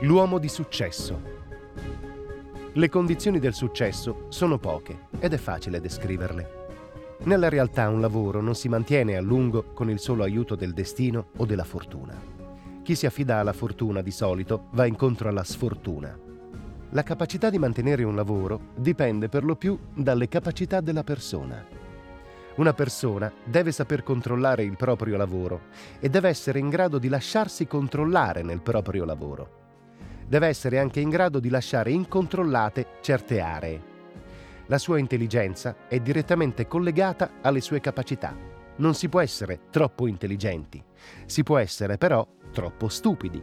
L'uomo di successo. Le condizioni del successo sono poche ed è facile descriverle. Nella realtà un lavoro non si mantiene a lungo con il solo aiuto del destino o della fortuna. Chi si affida alla fortuna di solito va incontro alla sfortuna. La capacità di mantenere un lavoro dipende per lo più dalle capacità della persona. Una persona deve saper controllare il proprio lavoro e deve essere in grado di lasciarsi controllare nel proprio lavoro. Deve essere anche in grado di lasciare incontrollate certe aree. La sua intelligenza è direttamente collegata alle sue capacità. Non si può essere troppo intelligenti, si può essere però troppo stupidi.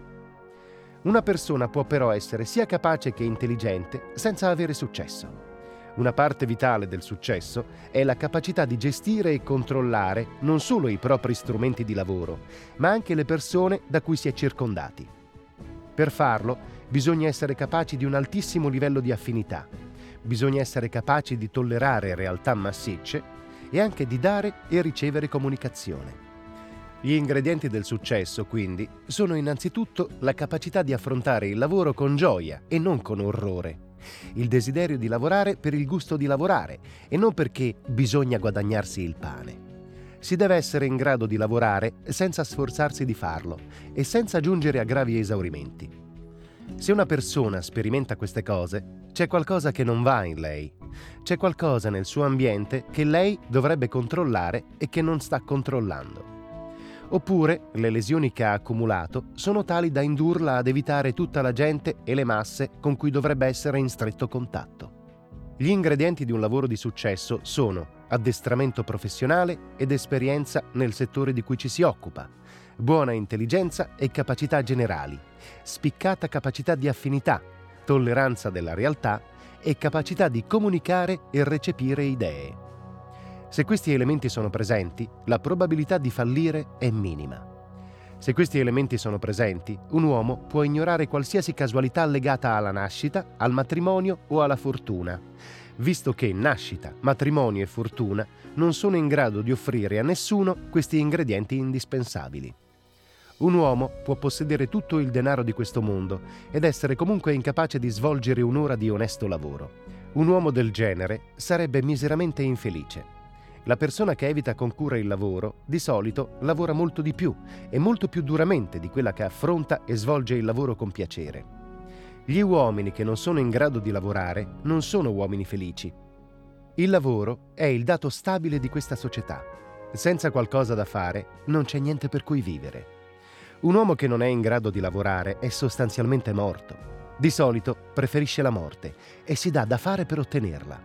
Una persona può però essere sia capace che intelligente senza avere successo. Una parte vitale del successo è la capacità di gestire e controllare non solo i propri strumenti di lavoro, ma anche le persone da cui si è circondati. Per farlo, bisogna essere capaci di un altissimo livello di affinità. Bisogna essere capaci di tollerare realtà massicce e anche di dare e ricevere comunicazione. Gli ingredienti del successo, quindi, sono innanzitutto la capacità di affrontare il lavoro con gioia e non con orrore. Il desiderio di lavorare per il gusto di lavorare e non perché bisogna guadagnarsi il pane. Si deve essere in grado di lavorare senza sforzarsi di farlo e senza giungere a gravi esaurimenti. Se una persona sperimenta queste cose, c'è qualcosa che non va in lei. C'è qualcosa nel suo ambiente che lei dovrebbe controllare e che non sta controllando. Oppure le lesioni che ha accumulato sono tali da indurla ad evitare tutta la gente e le masse con cui dovrebbe essere in stretto contatto. Gli ingredienti di un lavoro di successo sono addestramento professionale ed esperienza nel settore di cui ci si occupa, buona intelligenza e capacità generali, spiccata capacità di affinità, tolleranza della realtà e capacità di comunicare e recepire idee. Se questi elementi sono presenti, la probabilità di fallire è minima. Se questi elementi sono presenti, un uomo può ignorare qualsiasi casualità legata alla nascita, al matrimonio o alla fortuna, visto che nascita, matrimonio e fortuna non sono in grado di offrire a nessuno questi ingredienti indispensabili. Un uomo può possedere tutto il denaro di questo mondo ed essere comunque incapace di svolgere un'ora di onesto lavoro. Un uomo del genere sarebbe miseramente infelice. La persona che evita con cura il lavoro, di solito, lavora molto di più e molto più duramente di quella che affronta e svolge il lavoro con piacere. Gli uomini che non sono in grado di lavorare non sono uomini felici. Il lavoro è il dato stabile di questa società. Senza qualcosa da fare, non c'è niente per cui vivere. Un uomo che non è in grado di lavorare è sostanzialmente morto. Di solito preferisce la morte e si dà da fare per ottenerla.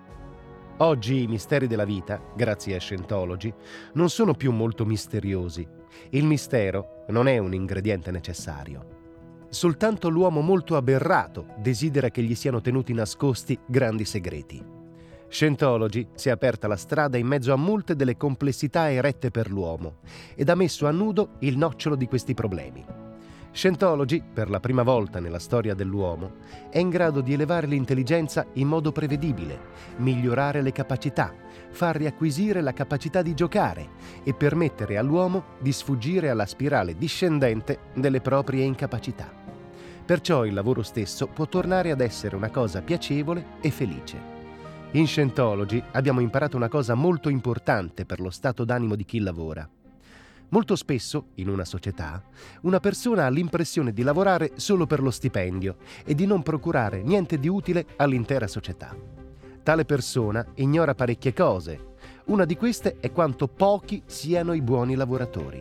Oggi i misteri della vita, grazie a Scientology, non sono più molto misteriosi. Il mistero non è un ingrediente necessario. Soltanto l'uomo molto aberrato desidera che gli siano tenuti nascosti grandi segreti. Scientology si è aperta la strada in mezzo a molte delle complessità erette per l'uomo ed ha messo a nudo il nocciolo di questi problemi. Scientology, per la prima volta nella storia dell'uomo, è in grado di elevare l'intelligenza in modo prevedibile, migliorare le capacità, far riacquisire la capacità di giocare e permettere all'uomo di sfuggire alla spirale discendente delle proprie incapacità. Perciò il lavoro stesso può tornare ad essere una cosa piacevole e felice. In Scientology abbiamo imparato una cosa molto importante per lo stato d'animo di chi lavora. Molto spesso, in una società, una persona ha l'impressione di lavorare solo per lo stipendio e di non procurare niente di utile all'intera società. Tale persona ignora parecchie cose. Una di queste è quanto pochi siano i buoni lavoratori.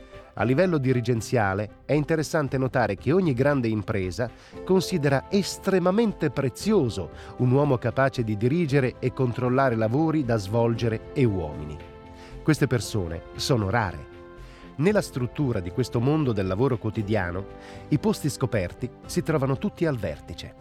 A livello dirigenziale è interessante notare che ogni grande impresa considera estremamente prezioso un uomo capace di dirigere e controllare lavori da svolgere e uomini. Queste persone sono rare. Nella struttura di questo mondo del lavoro quotidiano, i posti scoperti si trovano tutti al vertice.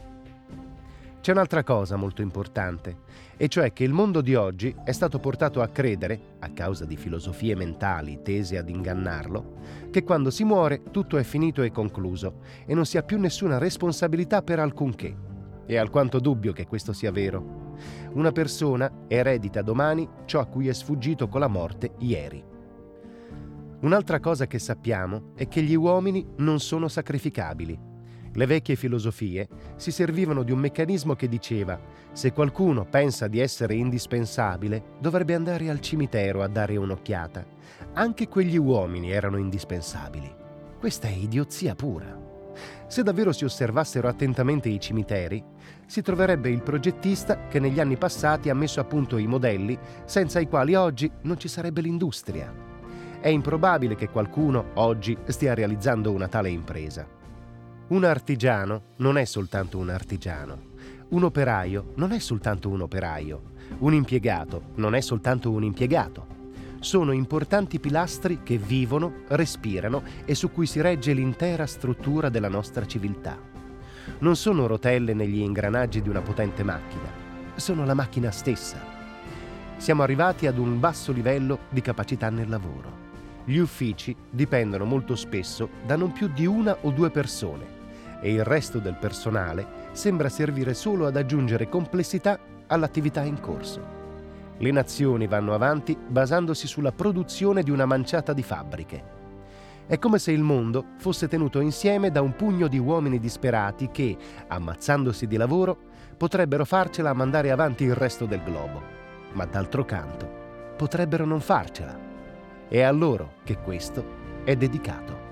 C'è un'altra cosa molto importante, e cioè che il mondo di oggi è stato portato a credere, a causa di filosofie mentali tese ad ingannarlo, che quando si muore tutto è finito e concluso e non si ha più nessuna responsabilità per alcunché. È alquanto dubbio che questo sia vero. Una persona eredita domani ciò a cui è sfuggito con la morte ieri. Un'altra cosa che sappiamo è che gli uomini non sono sacrificabili. Le vecchie filosofie si servivano di un meccanismo che diceva: se qualcuno pensa di essere indispensabile, dovrebbe andare al cimitero a dare un'occhiata. Anche quegli uomini erano indispensabili. Questa è idiozia pura. Se davvero si osservassero attentamente i cimiteri, si troverebbe il progettista che negli anni passati ha messo a punto i modelli senza i quali oggi non ci sarebbe l'industria. È improbabile che qualcuno oggi stia realizzando una tale impresa. Un artigiano non è soltanto un artigiano. Un operaio non è soltanto un operaio. Un impiegato non è soltanto un impiegato. Sono importanti pilastri che vivono, respirano e su cui si regge l'intera struttura della nostra civiltà. Non sono rotelle negli ingranaggi di una potente macchina, sono la macchina stessa. Siamo arrivati ad un basso livello di capacità nel lavoro. Gli uffici dipendono molto spesso da non più di una o due persone e il resto del personale sembra servire solo ad aggiungere complessità all'attività in corso. Le nazioni vanno avanti basandosi sulla produzione di una manciata di fabbriche. È come se il mondo fosse tenuto insieme da un pugno di uomini disperati che, ammazzandosi di lavoro, potrebbero farcela a mandare avanti il resto del globo. Ma d'altro canto, potrebbero non farcela. È a loro che questo è dedicato.